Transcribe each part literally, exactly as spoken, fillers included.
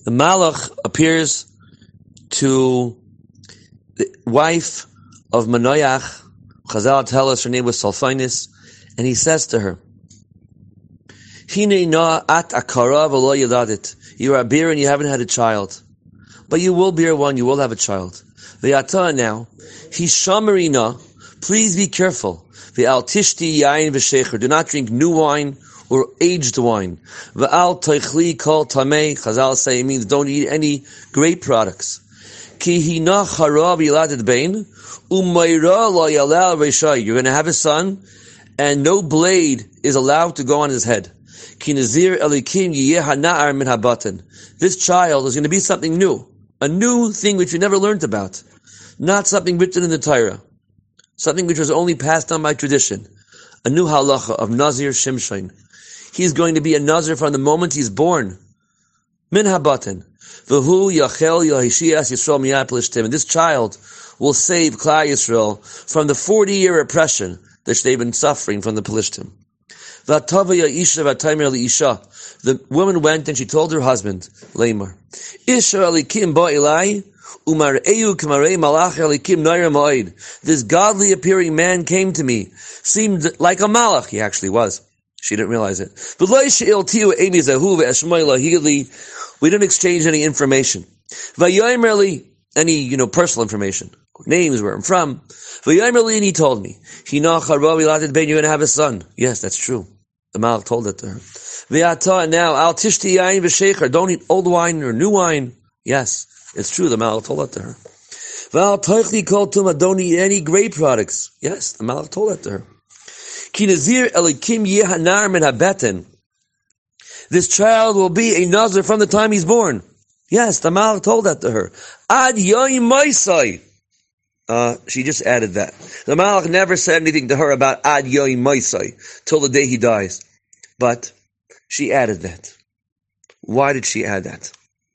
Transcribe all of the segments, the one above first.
the Malach appears to the wife of Manoach. Chazal tell us her name was Salphinus, and he says to her, Hine na at akara v'lo yadadit. You are a beer and you haven't had a child. But you will bear one, you will have a child. V'yata now, hishamarina, please be careful. V'al tishti yain v'shecher, do not drink new wine or aged wine. V'al teichli kol tamei, Chazal say it means don't eat any grape products. Ki hina charav yiladet bein, umayra lo yalal reishai. You're going to have a son, and no blade is allowed to go on his head. Ki nazir elikim yiyeh hana'ar min habaten. This child is going to be something new. A new thing which we never learned about. Not something written in the Torah. Something which was only passed on by tradition. A new halacha of Nazir Shimshon. He's going to be a Nazir from the moment he's born. Min habaten. V'hu yachel yahishias Yisrael miyad Plishtim. And this child will save Klal Yisrael from the forty-year oppression that they've been suffering from the Plishtim. V'atava ya'isha v'ataymer li'isha. The woman went and she told her husband, Lamar, Isha alikim ba'ilai, umar'eu k'marei malach alikim nair ma'id. This godly appearing man came to me, seemed like a malach. He actually was. She didn't realize it. We didn't exchange any information. Any, you know, personal information. Names, where I'm from. And he told me, you're going to have a son. Yes, that's true. The malach told it to her. Now, al tishti yain v'shecher, don't eat old wine or new wine. Yes, it's true. The malach told that to her. Val teichli kol tuma, don't eat any grape products. Yes, the malach told that to her. Ki nazir elikim yeh hanar min habeten. This child will be a nazir from the time he's born. Yes, the malach told that to her. Ad yoyim maisai. Uh, she just added that. The malach never said anything to her about ad yoyim maisai till the day he dies. But she added that. Why did she add that?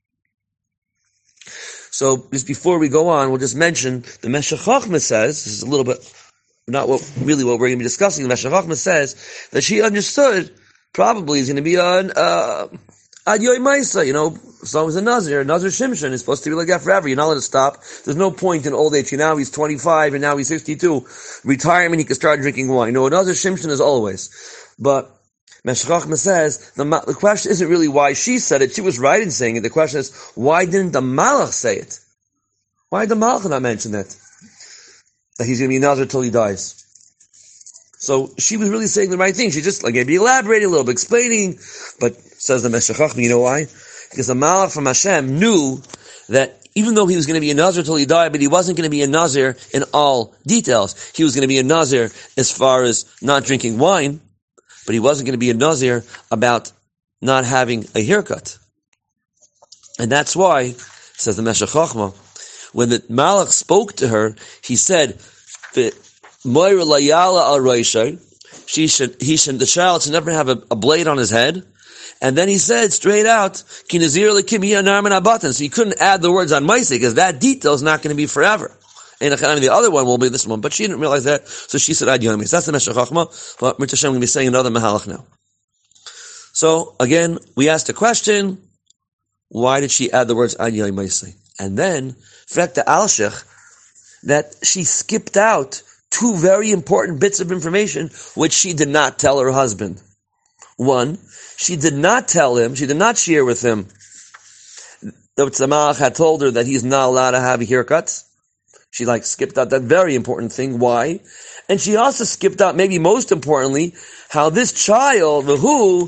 So, just before we go on, we'll just mention, the Meshech Chochmah says, this is a little bit, not what really what we're going to be discussing, the Meshech Chochmah says, that she understood, probably is going to be an, uh, Ad Yoy Maisa, you know, someone's a Nazir, a Nazir Shimshon is supposed to be like that forever, you're not allowed to stop, there's no point in old age, now he's twenty-five and now he's sixty-two, retirement, he can start drinking wine. No, a Nazir Shimshon is always. But, Meshech Chochmah says, the, the question isn't really why she said it, she was right in saying it, the question is, why didn't the Malach say it? Why did the Malach not mention that? That he's going to be Nazir till he dies. So, she was really saying the right thing, she just, like, maybe elaborating a little bit, explaining, but, says the Meshech Chochmah, you know why? Because the Malach from Hashem knew that even though he was going to be a Nazir till he died, but he wasn't going to be a Nazir in all details. He was going to be a Nazir as far as not drinking wine, but he wasn't going to be a Nazir about not having a haircut. And that's why, says the Meshech Chochmah, when the Malach spoke to her, he said, Moira layala al Reishai, she should, he should, the child should never have a, a blade on his head. And then he said straight out, Ki nazir lekim yeh anar min habaten. So he couldn't add the words on Maisei, because that detail is not going to be forever. And the other one will be this one, but she didn't realize that, so she said Ad Yomis. That's the Meshech Chochmah, but Mirta Hashem going to be saying another Mahalach now. So, again, we asked a question, why did she add the words Ad Yomis? And then, Frekta Alshech, that she skipped out two very important bits of information, which she did not tell her husband. One, she did not tell him, she did not share with him, that the Malach had told her that he's not allowed to have haircuts. She like skipped out that very important thing. Why? And she also skipped out, maybe most importantly, how this child, who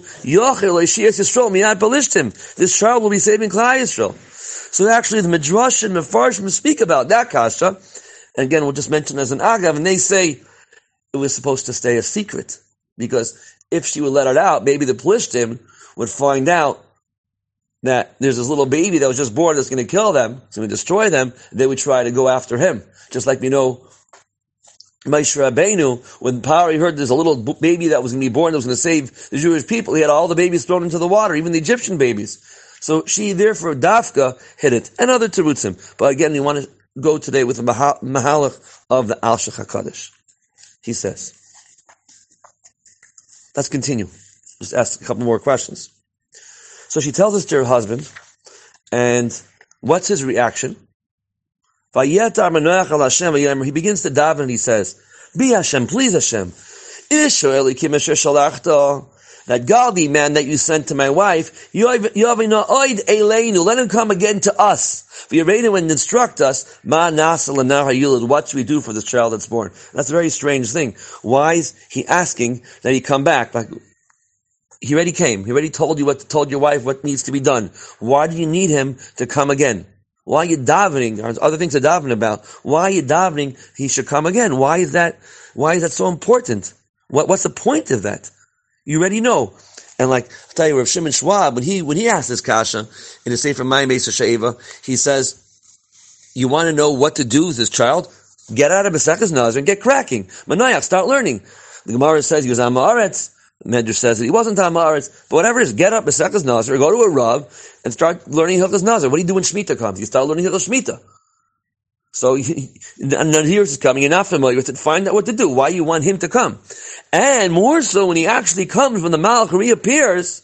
this child will be saving Klal Yisrael. So actually, the Midrash and Mefarshim speak about that kasha. And again, we'll just mention as an agav, and they say it was supposed to stay a secret because if she would let it out, maybe the Plishtim would find out that there's this little baby that was just born that's going to kill them, it's going to destroy them, they would try to go after him. Just like we know, Moshe Rabbeinu, when Pari heard there's a little baby that was going to be born that was going to save the Jewish people, he had all the babies thrown into the water, even the Egyptian babies. So she, therefore, Dafka hid it. And other Terutzim. But again, we want to go today with the Mahalach of the Alshech HaKadosh. He says. Let's continue. Just ask a couple more questions. So she tells this to her husband, And what's his reaction? He begins to daven and he says, Be Hashem, please Hashem. That godly man that you sent to my wife, let him come again to us. And instruct us, what should we do for this child that's born? That's a very strange thing. Why is he asking that he come back? Like, he already came. He already told you what, told your wife what needs to be done. Why do you need him to come again? Why are you davening? There's other things to daven about. Why are you davening? He should come again. Why is that? Why is that so important? What, what's the point of that? You already know. And like, I'll tell you, Rav Shimon Schwab, when he, when he asked this kasha in the Sefer Mayim Beis Sheva, he says, you want to know what to do with this child? Get out of Beseches Nazir and get cracking. Manayach, start learning. The Gemara says he was Am Haaretz. The Medrash says that he wasn't Am Haaretz. But whatever it is, get up Beseches Nazir, go to a Rav, and start learning Hilchos Nazir. What do you do when Shemitah comes? You start learning Hilchos Shemitah. So, Nazir is coming, you're not familiar with it, find out what to do, why you want him to come. And more so, when he actually comes, when the Malach reappears,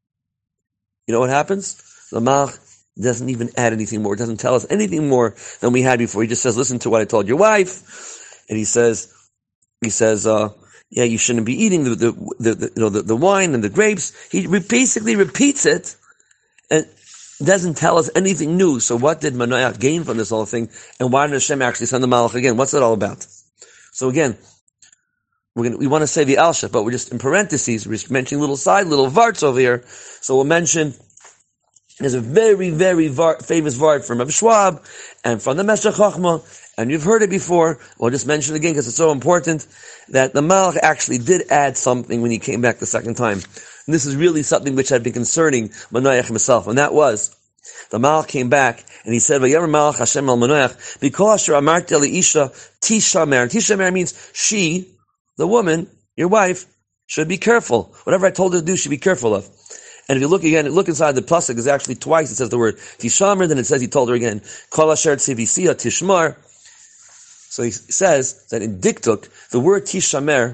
you know what happens? The Malach doesn't even add anything more, doesn't tell us anything more than we had before. He just says, listen to what I told your wife, and he says, he says, uh, yeah, you shouldn't be eating the, the, the, the you know, the, the wine and the grapes. He re- basically repeats it, and doesn't tell us anything new. So what did Manoach gain from this whole thing? And why did Hashem actually send the Malach again? What's it all about? So again, we're gonna, we want to say the Alshach, but we're just in parentheses. We're just mentioning little side, little varts over here. So we'll mention, there's a very, very var, famous vart from Rav Schwab and from the Meshech Chochmah, and you've heard it before. We'll just mention it again because it's so important that the Malach actually did add something when he came back the second time. And this is really something which had been concerning Manoach himself, and that was, the Malach came back, and he said, Vayomer Malach Hashem al Manoach, because Asher Amarti Isha Tishamer. Tishamer means she, the woman, your wife, should be careful. Whatever I told her to do, she should be careful of. And if you look again, look inside the pasuk, is actually twice it says the word Tishamer, then it says he told her again, Kol Asher Tzivisiya Tishmar. So he says that in Diktuk, the word Tishamer,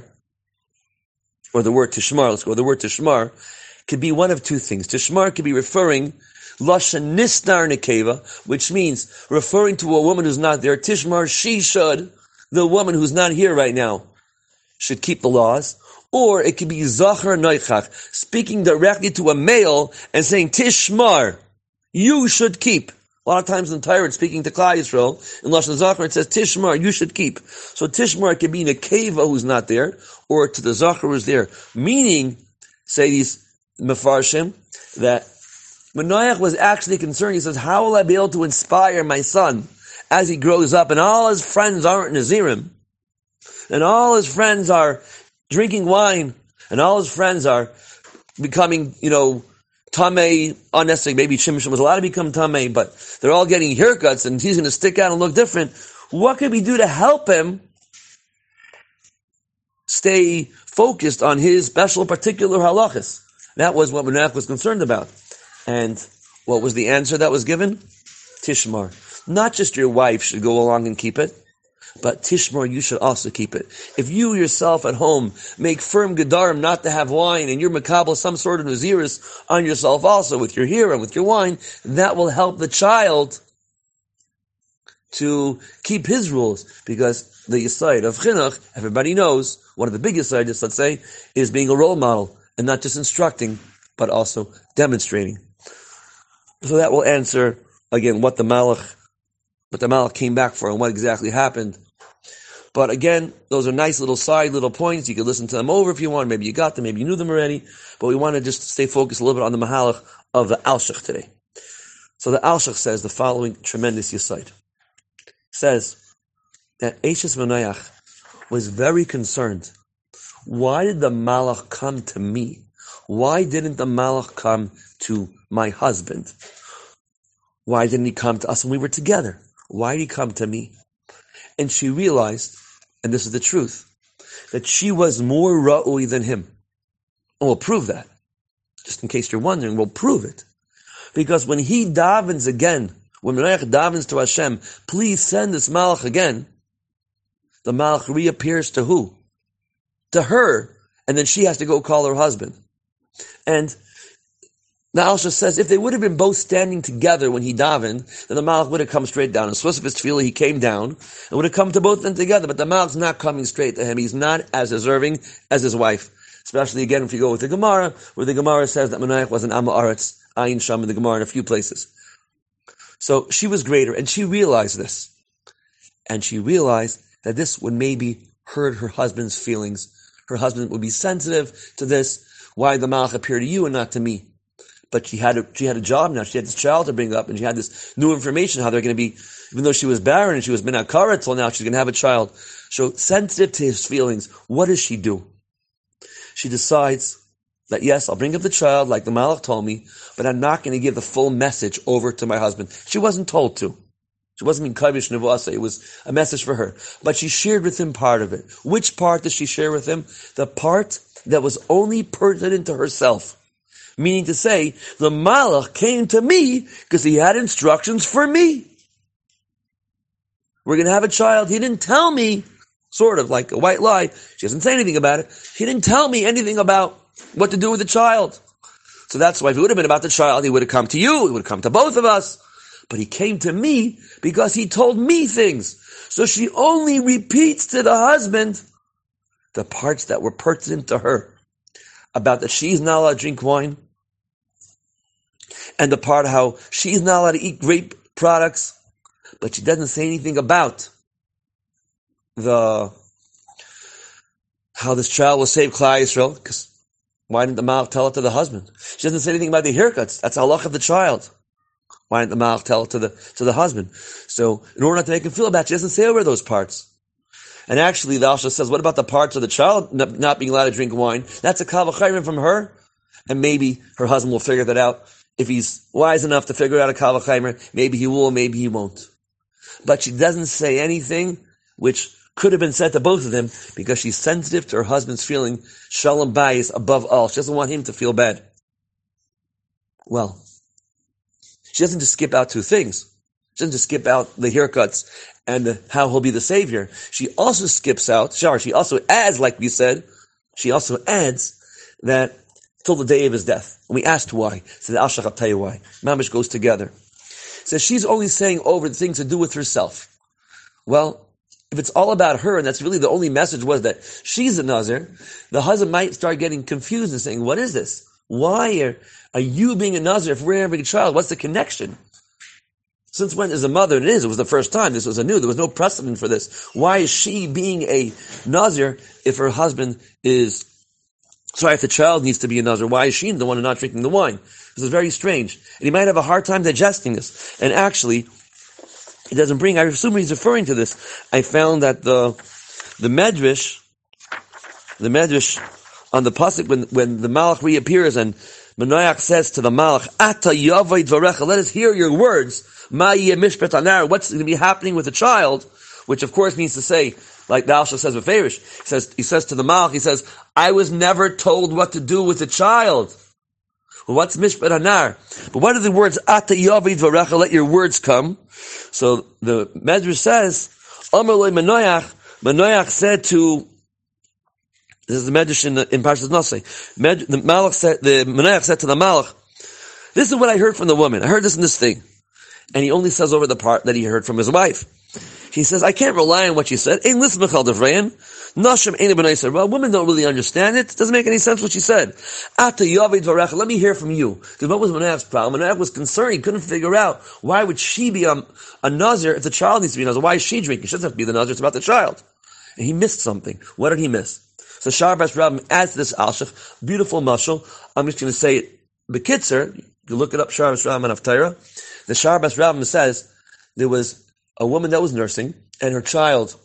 or the word Tishmar, let's go, the word Tishmar, could be one of two things. Tishmar could be referring, Lashon Nistar Nekeva, which means referring to a woman who's not there. Tishmar, she should, the woman who's not here right now, should keep the laws. Or it could be Zachar Noichach, speaking directly to a male and saying, Tishmar, you should keep. A lot of times in the Torah, it's speaking to Klal Yisrael. In Lashon Zachar, it says, Tishmar, you should keep. So Tishmar can be Nekeva who's not there, or to the Zachar who's there. Meaning, say these Mefarshim, that Manoach was actually concerned. He says, how will I be able to inspire my son as he grows up, and all his friends aren't Nazirim, and all his friends are drinking wine, and all his friends are becoming, you know, Tamei, unnecessarily, maybe Shimshon was allowed to become Tamei, but they're all getting haircuts and he's going to stick out and look different. What can we do to help him stay focused on his special, particular halachas? That was what Manoach was concerned about. And what was the answer that was given? Tishmar. Not just your wife should go along and keep it, but Tishmar, you should also keep it. If you yourself at home make firm gedarim not to have wine, and you're makabel some sort of naziris on yourself also with your hair and with your wine, that will help the child to keep his rules. Because the yesod of chinuch, everybody knows, one of the biggest yisods, let's say, is being a role model, and not just instructing, but also demonstrating. So that will answer, again, what the Malach, what the Malach came back for and what exactly happened. But again, those are nice little side little points. You could listen to them over if you want. Maybe you got them, maybe you knew them already. But we want to just stay focused a little bit on the Mahalach of the Alshach today. So the Alshach says the following tremendous yesod. Says that Eishes Manoach was very concerned. Why did the Malach come to me? Why didn't the Malach come to my husband? Why didn't he come to us when we were together? Why did he come to me? And she realized, and this is the truth, that she was more ra'ui than him. And we'll prove that. Just in case you're wondering, we'll prove it. Because when he davens again, when Manoach davens to Hashem, please send this Malach again, the Malach reappears to who? To her. And then she has to go call her husband. And the Alsha says if they would have been both standing together when he davened, then the Malach would have come straight down. In Swiss of his tefillah, he came down and would have come to both of them together. But the Malach's not coming straight to him. He's not as deserving as his wife. Especially again if you go with the Gemara, where the Gemara says that Manoach was an Amma Aretz, Ayin Sham in the Gemara in a few places. So she was greater, and she realized this. And she realized that this would maybe hurt her husband's feelings. Her husband would be sensitive to this. Why the Malach appear to you and not to me? But she had a, she had a job now. She had this child to bring up, and she had this new information how they're going to be, even though she was barren and she was minakara till now, she's going to have a child. So sensitive to his feelings, what does she do? She decides that yes, I'll bring up the child like the Malach told me, but I'm not going to give the full message over to my husband. She wasn't told to. She wasn't being kavish nevuasa. It was a message for her. But she shared with him part of it. Which part does she share with him? The part that was only pertinent to herself. Meaning to say, the Malach came to me because he had instructions for me. We're going to have a child. He didn't tell me, sort of like a white lie. She doesn't say anything about it. He didn't tell me anything about what to do with the child. So that's why if it would have been about the child, he would have come to you. He would have come to both of us. But he came to me because he told me things. So she only repeats to the husband the parts that were pertinent to her. About that she's not allowed to drink wine. And the part how she's not allowed to eat grape products. But she doesn't say anything about the how this child will save Klal Yisrael. Because why didn't the Malach tell it to the husband? She doesn't say anything about the haircuts. That's the halach of the child. Why didn't the Malach tell it to the to the husband? So in order not to make him feel bad, she doesn't say over those parts. And actually, the Alsha says, what about the parts of the child not, not being allowed to drink wine? That's a kal v'chayrim from her. And maybe her husband will figure that out. If he's wise enough to figure out a kal v'chayrim, maybe he will, maybe he won't. But she doesn't say anything which could have been said to both of them because she's sensitive to her husband's feeling shalom bayis above all. She doesn't want him to feel bad. Well, she doesn't just skip out two things. She doesn't just skip out the haircuts and the, how he'll be the savior. She also skips out, sorry, she also adds, like we said, she also adds that till the day of his death. And we asked why. So the Alshach, I'll tell you why. Mamish goes together. So she's only saying over the things to do with herself. Well, if it's all about her, and that's really the only message was that she's a Nazir, the husband might start getting confused and saying, what is this? Why are, are you being a Nazir if we're having a child? What's the connection? Since when is a mother? It is. It was the first time. This was a new. There was no precedent for this. Why is she being a Nazir if her husband is, sorry, if the child needs to be a Nazir? Why is she the one not drinking the wine? This is very strange. And he might have a hard time digesting this. And actually, he doesn't bring, I assume he's referring to this. I found that the, the Medrash, the Medrash on the Pasuk, when, when the Malach reappears and Manoach says to the Malach, Ata yavai dvarecha, let us hear your words. Ma yeh mishpat anar, what's going to be happening with the child? Which of course means to say, like the Alsha says with Farish, he says, he says to the Malach, he says, I was never told what to do with the child. Well, what's mishpat anar? But what are the words, Ata yavai dvarecha, let your words come? So the Medrash says, Amar lo Manoach, Manoach said to, this is the Medrash in, in Parshas Nosei. Med, the Malach said, the Manoach said to the Malach, this is what I heard from the woman. I heard this in this thing. And he only says over the part that he heard from his wife. He says, I can't rely on what she said. Ein listen Michal Devrayin. Nashim ein b'nei. Well, women don't really understand it. It doesn't make any sense what she said. Ata yavei dvarecha. Let me hear from you. Because what was Manoach's problem? Manoach was concerned. He couldn't figure out why would she be a, a Nazir if the child needs to be a Nazir. Why is she drinking? She doesn't have to be the Nazir. It's about the child. And he missed something. What did he miss? So Shar Bas Rabbim adds to this Alshach, beautiful mashal. I'm just going to say it. Bekitzer, you look it up, Shar Bas Rabbim and Haftarah. The Shar Bas Rabbim says there was a woman that was nursing, and her child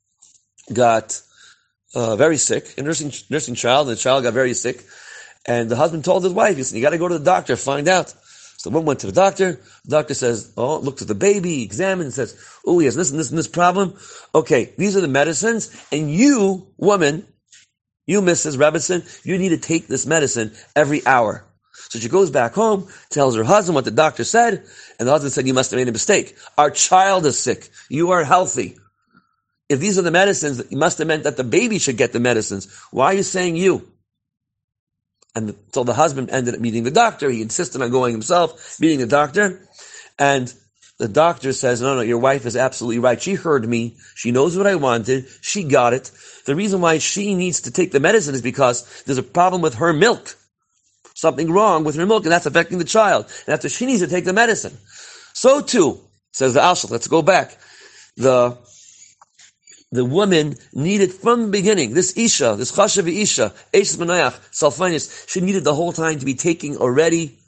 got uh, very sick, a nursing nursing child, and the child got very sick, and the husband told his wife, he said, you got to go to the doctor, find out. So the woman went to the doctor, the doctor says, oh, looks at the baby, examines, and says, oh, he has this and this and this problem. Okay, these are the medicines, and you, woman, you, Missus Rebbetzin, you need to take this medicine every hour. So she goes back home, tells her husband what the doctor said, and the husband said, you must have made a mistake. Our child is sick. You are healthy. If these are the medicines, you must have meant that the baby should get the medicines. Why are you saying you? And so the husband ended up meeting the doctor. He insisted on going himself, meeting the doctor. And the doctor says, no, no, your wife is absolutely right. She heard me. She knows what I wanted. She got it. The reason why she needs to take the medicine is because there's a problem with her milk. Something wrong with her milk, and that's affecting the child. And that's why she needs to take the medicine. So too, says the Alshach, let's go back. The The woman needed from the beginning, this Isha, this Chashav Isha, Eishes Menayach, Salfainis, she needed the whole time to be taking already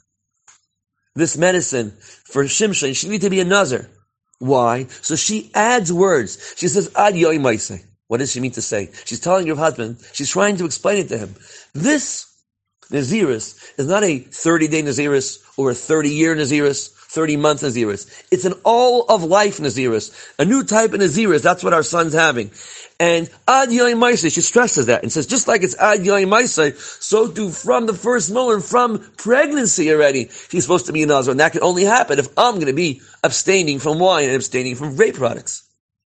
this medicine for Shimshon. She needed to be a Nazir. Why? So she adds words. She says, Ad Yoy Maiseh. What does she mean to say? She's telling her husband, she's trying to explain it to him. This Naziris is not a thirty-day Naziris or a thirty-year Naziris, thirty-month Naziris. It's an all-of-life Naziris, a new type of Naziris. That's what our son's having. And Ad Yoy Maiseh, she stresses that and says, just like it's Ad Yoy Maiseh, so too from the first moment, from pregnancy already, he's supposed to be a Nazir. And that can only happen if I'm going to be abstaining from wine and abstaining from grape products.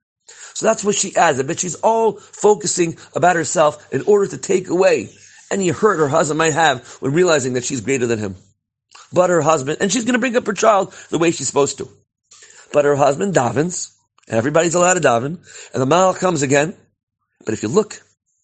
So that's what she adds. But she's all focusing about herself in order to take away any hurt her husband might have when realizing that she's greater than him. But her husband, and she's going to bring up her child the way she's supposed to. But her husband davens, and everybody's allowed to daven, and the Malach comes again. But if you look,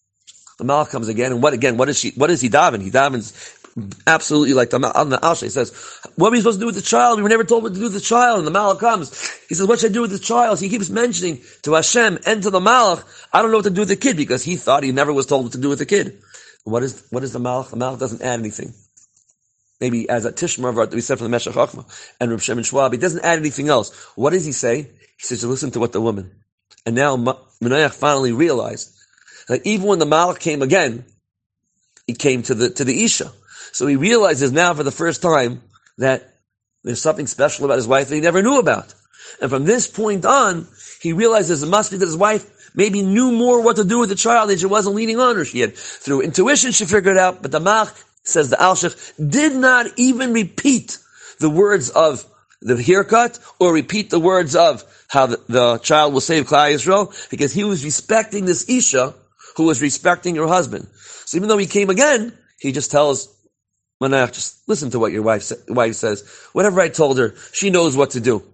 the Malach comes again, and what again? What is she? What is he daven? He davens absolutely like the on the Alshach. He says, "What are we supposed to do with the child? We were never told what to do with the child." And the Malach comes. He says, "What should I do with the child?" So he keeps mentioning to Hashem and to the Malach, "I don't know what to do with the kid," because he thought he never was told what to do with the kid. What is what is the Malach? The Malach doesn't add anything. Maybe as a Tishmar that we said from the Meshech Chochmah and Reb Shimon Schwab, he doesn't add anything else. What does he say? He says, listen to what the woman. And now Menayach finally realized that even when the Malach came again, he came to the to the Isha. So he realizes now for the first time that there's something special about his wife that he never knew about. And from this point on, he realizes it must be that his wife maybe knew more what to do with the child than she wasn't leaning on her. She had, through intuition, she figured it out, but the Malach, says the Alshach, did not even repeat the words of the haircut or repeat the words of how the, the child will save Klal Yisrael, because he was respecting this Isha who was respecting her husband. So even though he came again, he just tells Menayach, just listen to what your wife, sa- wife says. Whatever I told her, she knows what to do.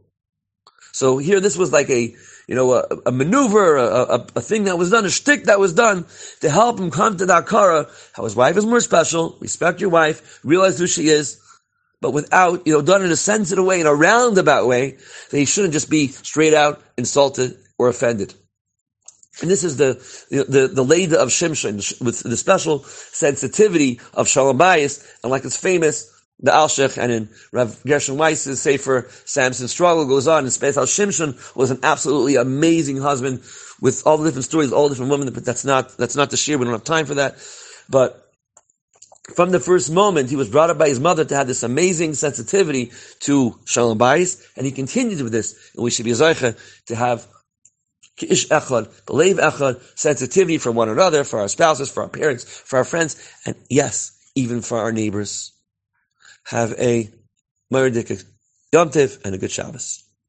So here, this was like a, you know, a, a maneuver, a, a, a thing that was done, a shtick that was done to help him come to the Akara, how his wife is more special, respect your wife, realize who she is, but without, you know, done in a sensitive way, in a roundabout way, that he shouldn't just be straight out insulted or offended. And this is the, the, the, the Leda of Shimshon, with the special sensitivity of Shalom Bayis, and like it's famous, the Alshach, and in Rav Gershon Weiss's Sefer Samson's Struggle goes on, and Spes Al Shimshon was an absolutely amazing husband with all the different stories, all the different women, but that's not, that's not the shir, we don't have time for that. But from the first moment, he was brought up by his mother to have this amazing sensitivity to Shalom Bayis, and he continued with this, and we should be Zoche to have Ki'ish Echad, Belev Echad, sensitivity for one another, for our spouses, for our parents, for our friends, and yes, even for our neighbors. Have a Meredith Yom Tiv and a good Shabbos.